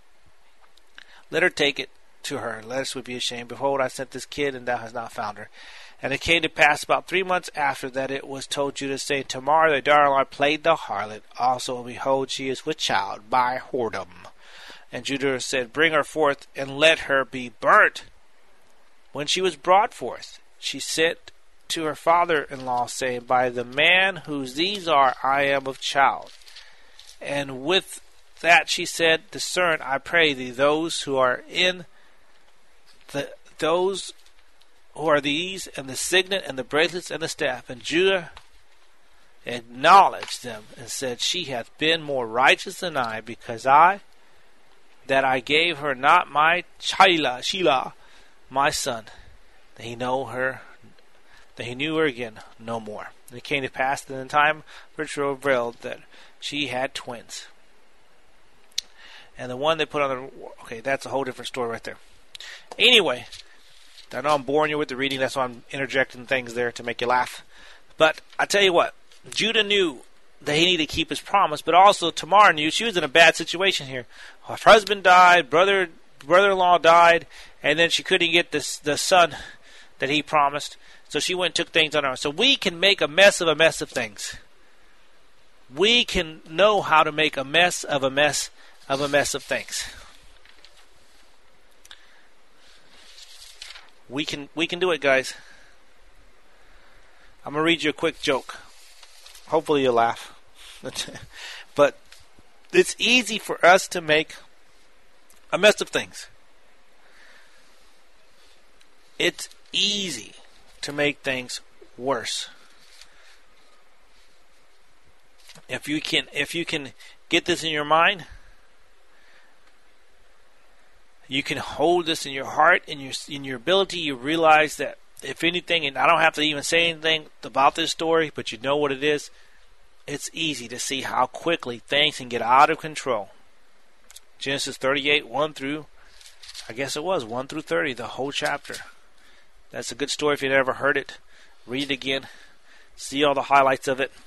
Let her take it to her, lest we be ashamed. Behold, I sent this kid, and thou hast not found her. And it came to pass about three months after that it was told Judah, saying, Tamar thy daughter-in-law played the harlot. Also, and behold, she is with child by whoredom. And Judah said, bring her forth, and let her be burnt. When she was brought forth, she sent to her father-in-law, saying, by the man whose these are, I am of child. And with that she said, discern, I pray thee, those who are in the those who are these, and the signet, and the bracelets, and the staff. And Judah acknowledged them, and said, she hath been more righteous than I, because I, that I gave her not my Sheila, Sheila, my son, that he know her, that he knew her again no more. And it came to pass that in the time Rachel revealed that she had twins. And the one they put on the, okay, that's a whole different story right there. Anyway, I know I'm boring you with the reading, that's why I'm interjecting things there to make you laugh. But I tell you what, Judah knew that he needed to keep his promise, but also Tamar knew she was in a bad situation here. Her husband died, brother brother-in-law died, and then she couldn't get this the son that he promised. So she went and took things on her own. So we can make a mess of a mess of things. We can know how to make a mess of a mess of a mess of things. We can we can do it, guys. I'm going to read you a quick joke. Hopefully you'll laugh. But it's easy for us to make a mess of things. It's easy to make things worse. If you can if you can get this in your mind, you can hold this in your heart, in your in your ability, you realize that if anything, and I don't have to even say anything about this story, but you know what it is, it's easy to see how quickly things can get out of control. Genesis thirty-eight, one through, I guess it was, one through thirty, the whole chapter. That's a good story if you've never heard it. Read it again. See all the highlights of it.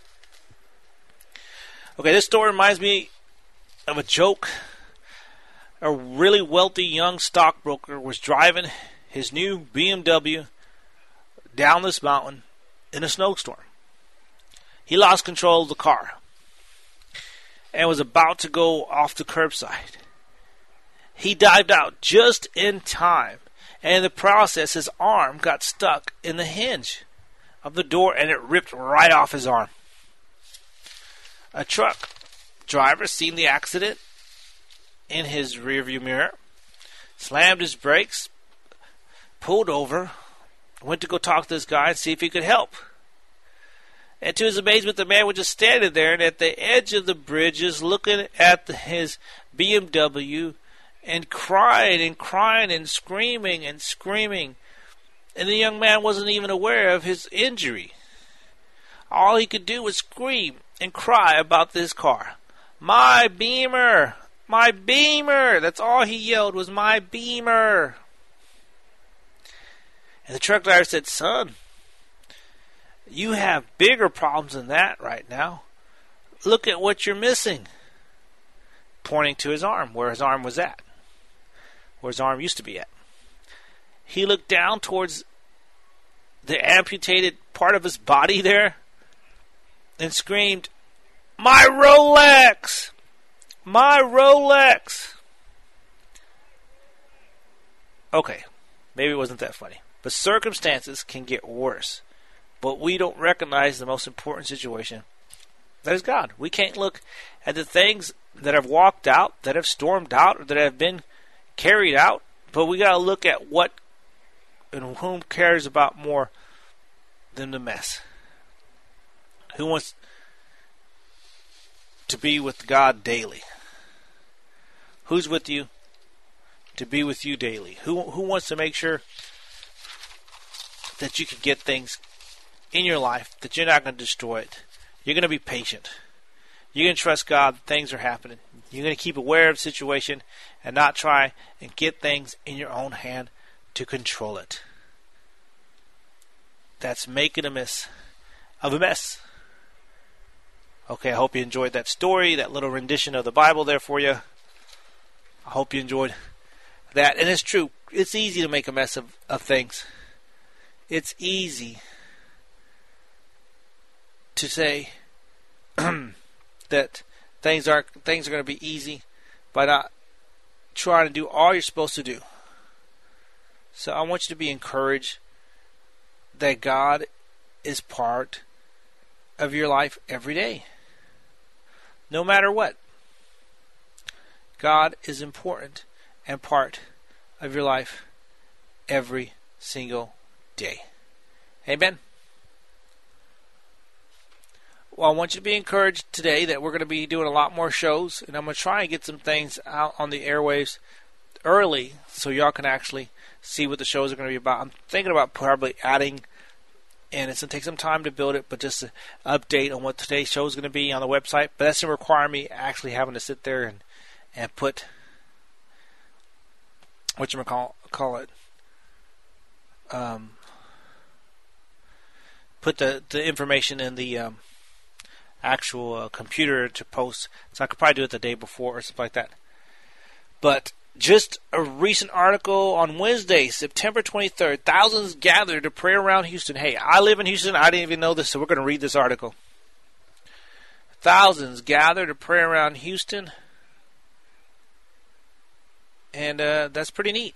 Okay, this story reminds me of a joke. A really wealthy young stockbroker was driving his new B M W down this mountain in a snowstorm. He lost control of the car and was about to go off the curbside. He dived out just in time, and in the process his arm got stuck in the hinge of the door and it ripped right off his arm. A truck driver seen the accident in his rearview mirror, slammed his brakes, pulled over, went to go talk to this guy and see if he could help. And to his amazement, the man was just standing there and at the edge of the bridges looking at the, his B M W and crying and crying and screaming and screaming. And the young man wasn't even aware of his injury. All he could do was scream and cry about this car. My Beamer! My Beamer! That's all he yelled was, my Beamer! And the truck driver said, son, you have bigger problems than that right now. Look at what you're missing. Pointing to his arm, where his arm was at. Where his arm used to be at. He looked down towards the amputated part of his body there and screamed, my Rolex! My Rolex! Okay, maybe it wasn't that funny. But circumstances can get worse. But we don't recognize the most important situation. That is God. We can't look at the things that have walked out, that have stormed out, or that have been carried out. But we got to look at what and whom cares about more than the mess. Who wants to be with God daily? Who's with you to be with you daily? Who who wants to make sure that you can get things in your life, that you're not going to destroy it? You're going to be patient. You're going to trust God that things are happening. You're going to keep aware of the situation and not try and get things in your own hand to control it. That's making a mess of a mess. Okay, I hope you enjoyed that story, that little rendition of the Bible there for you. I hope you enjoyed that. And it's true. It's easy to make a mess of, of things. It's easy to say that things aren't things are going to be easy by not trying to do all you're supposed to do. So I want you to be encouraged that God is part of your life every day. No matter what. God is important and part of your life every single day. Amen. Well, I want you to be encouraged today that we're going to be doing a lot more shows, and I'm going to try and get some things out on the airwaves early so y'all can actually see what the shows are going to be about. I'm thinking about probably adding, and it's going to take some time to build it, but just an update on what today's show is going to be on the website. But that's going to require me actually having to sit there and, and put, what you call call it, um, put the, the information in the um, actual uh, computer to post, so I could probably do it the day before or something like that. But just a recent article on Wednesday, September twenty-third, thousands gathered to pray around Houston. Hey, I live in Houston. I didn't even know this, so we're going to read this article. Thousands gathered to pray around Houston, and uh, that's pretty neat.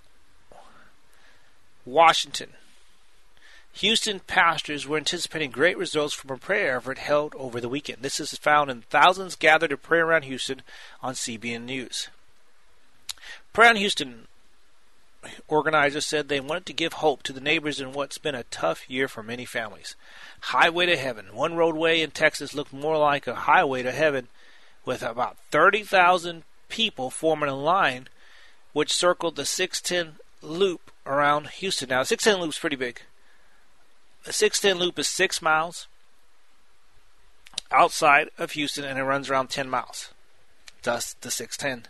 Washington. Houston pastors were anticipating great results from a prayer effort held over the weekend. This is found in thousands gathered to pray around Houston on C B N News. Pray on Houston organizers said they wanted to give hope to the neighbors in what's been a tough year for many families. Highway to Heaven. One roadway in Texas looked more like a highway to heaven, with about thirty thousand people forming a line which circled the six ten loop around Houston. Now, the six ten loop is pretty big. The six ten loop is six miles outside of Houston, and it runs around ten miles. Thus, the six ten.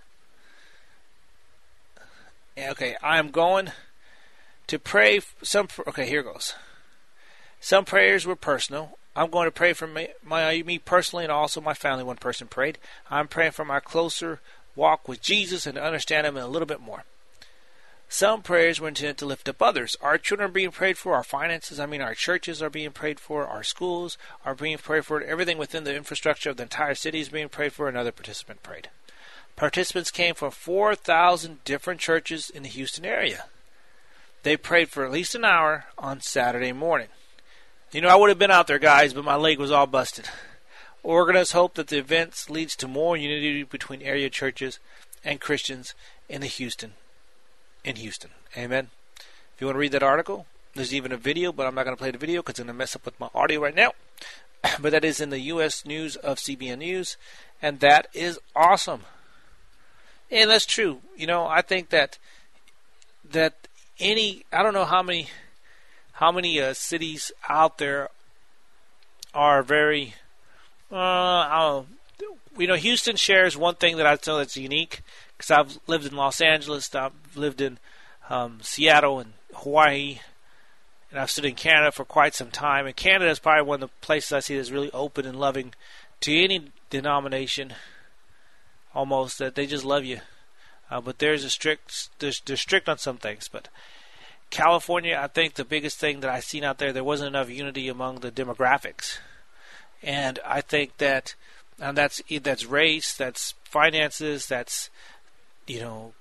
Okay, I'm going to pray. Some okay, here goes. Some prayers were personal. I'm going to pray for me, my, me personally, and also my family. One person prayed. I'm praying for my closer walk with Jesus and to understand Him a little bit more. Some prayers were intended to lift up others. Our children are being prayed for. Our finances, I mean, our churches are being prayed for. Our schools are being prayed for. Everything within the infrastructure of the entire city is being prayed for. Another participant prayed. Participants came from four thousand different churches in the Houston area. They prayed for at least an hour on Saturday morning. You know, I would have been out there, guys, but my leg was all busted. Organists hope that the events leads to more unity between area churches and Christians in the Houston, in Houston. Amen. If you want to read that article, there's even a video, but I'm not going to play the video because it's going to mess up with my audio right now. But that is in the U S News of C B N News, and that is awesome. And that's true. You know, I think that that any, I don't know how many how many uh, cities out there are very, uh, I don't know. You know, Houston shares one thing that I know that's unique, because I've lived in Los Angeles, I've lived in um, Seattle and Hawaii, and I've stood in Canada for quite some time. And Canada is probably one of the places I see that's really open and loving to any denomination, almost, that they just love you. Uh, but there's a strict, there's, they're strict on some things. But California, I think the biggest thing that I've seen out there, there wasn't enough unity among the demographics. And I think that, and that's that's race, that's finances, that's, you know,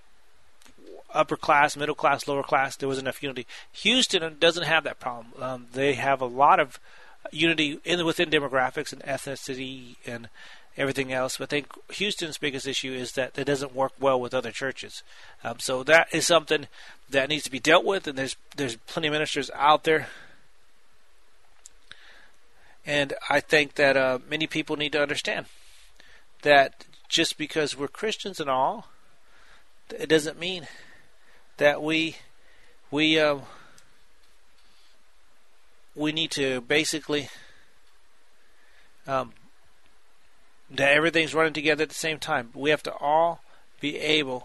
upper class, middle class, lower class. There wasn't enough unity. Houston doesn't have that problem. Um, they have a lot of unity in within demographics and ethnicity and everything else. But I think Houston's biggest issue is that it doesn't work well with other churches. Um, so that is something that needs to be dealt with, and there's there's plenty of ministers out there. And I think that uh, many people need to understand that just because we're Christians and all, it doesn't mean that we we um, we need to basically um, that everything's running together at the same time. We have to all be able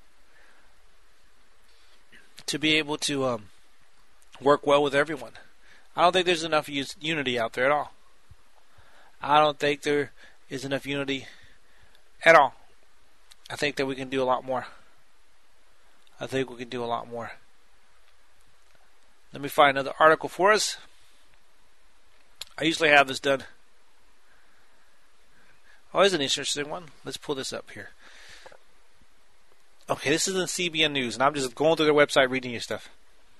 to be able to um, work well with everyone. I don't think there's enough unity out there at all. I don't think there is enough unity at all. I think that we can do a lot more. I think we can do a lot more. Let me find another article for us. I usually have this done. Oh, here's an interesting one. Let's pull this up here. Okay, this is in C B N News, and I'm just going through their website reading your stuff.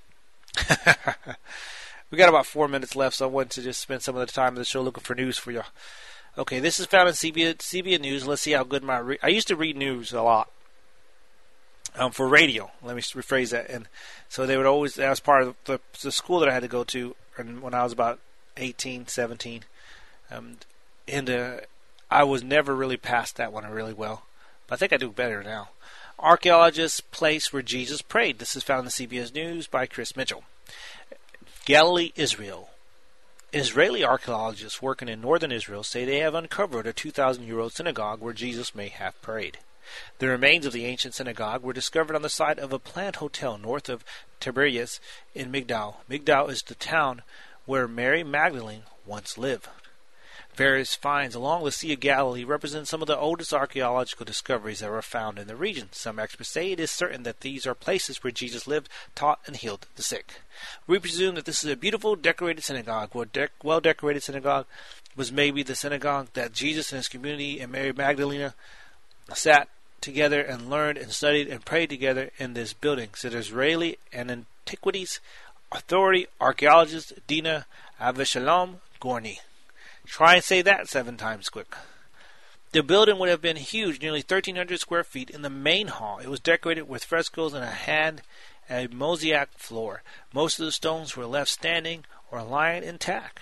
We got about four minutes left, so I wanted to just spend some of the time of the show looking for news for y'all. Okay, this is found in C B N, C B N News. Let's see how good my... Re- I used to read news a lot um, for radio. Let me rephrase that. And so they would always... That was part of the, the school that I had to go to when I was about eighteen, seventeen. Um, and uh, I was never really past that one really well. But I think I do better now. Archaeologists' place where Jesus prayed. This is found in C B S News by Chris Mitchell. Galilee, Israel. Israeli archaeologists working in northern Israel say they have uncovered a two thousand year old synagogue where Jesus may have prayed. The remains of the ancient synagogue were discovered on the site of a planned hotel north of Tiberias in Migdal. Migdal is the town where Mary Magdalene once lived. Various finds along the Sea of Galilee represent some of the oldest archaeological discoveries that were found in the region. Some experts say it is certain that these are places where Jesus lived, taught, and healed the sick. We presume that this is a beautiful, decorated synagogue. A well-decorated synagogue was maybe the synagogue that Jesus and his community and Mary Magdalene sat together and learned and studied and prayed together in this building, said Israeli and Antiquities Authority archaeologist Dina Aveshalom Gorny. Try and say that seven times quick. The building would have been huge, nearly thirteen hundred square feet in the main hall. It was decorated with frescoes and a hand a mosaic floor. Most of the stones were left standing or lying intact.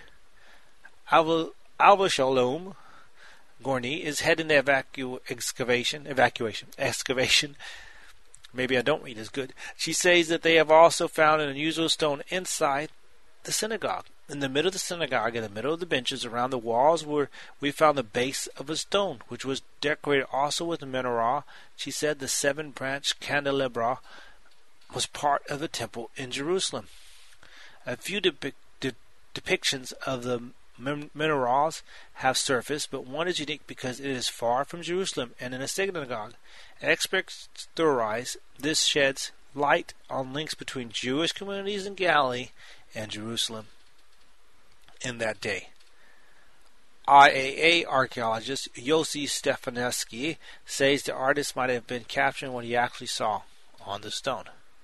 Aveshalom Gorny is heading the evacu- excavation, evacuation, excavation. Maybe I don't read as good. She says that they have also found an unusual stone inside the synagogue. In the middle of the synagogue, in the middle of the benches around the walls, where we found the base of a stone, which was decorated also with a menorah. She said the seven-branch candelabra was part of the temple in Jerusalem. A few depic- de- depictions of the menorahs have surfaced, but one is unique because it is far from Jerusalem and in a synagogue. Experts theorize this sheds light on links between Jewish communities in Galilee and Jerusalem in that day. I A A archaeologist Yossi Stefanewski says the artist might have been capturing what he actually saw on the stone.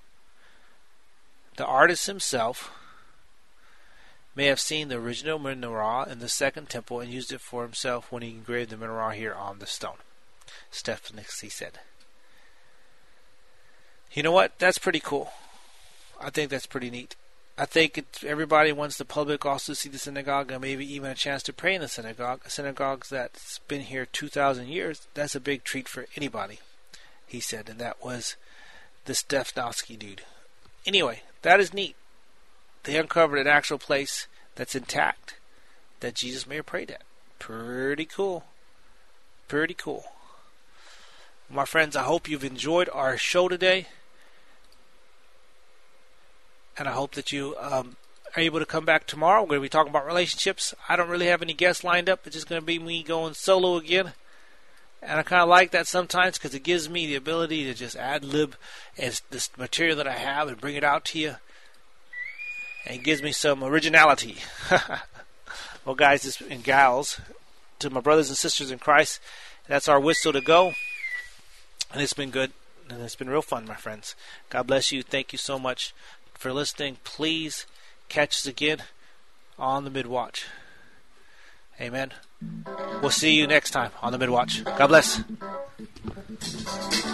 The artist himself may have seen the original menorah in the Second Temple and used it for himself when he engraved the menorah here on the stone, Stefanewski said. You know what? That's pretty cool. I think that's pretty neat. I think it's, everybody wants the public also to see the synagogue and maybe even a chance to pray in the synagogue. A synagogue that's been here two thousand years, that's a big treat for anybody, he said. And that was the Stefanewski dude. Anyway, that is neat. They uncovered an actual place that's intact that Jesus may have prayed at. Pretty cool. Pretty cool. My friends, I hope you've enjoyed our show today. And I hope that you um, are able to come back tomorrow. We're going to be talking about relationships. I don't really have any guests lined up. It's just going to be me going solo again. And I kind of like that sometimes because it gives me the ability to just ad-lib as this material that I have and bring it out to you. And it gives me some originality. Well, guys and gals, to my brothers and sisters in Christ, that's our whistle to go. And it's been good. And it's been real fun, my friends. God bless you. Thank you so much for listening. Please catch us again on the Midwatch. Amen. We'll see you next time on the Midwatch. God bless.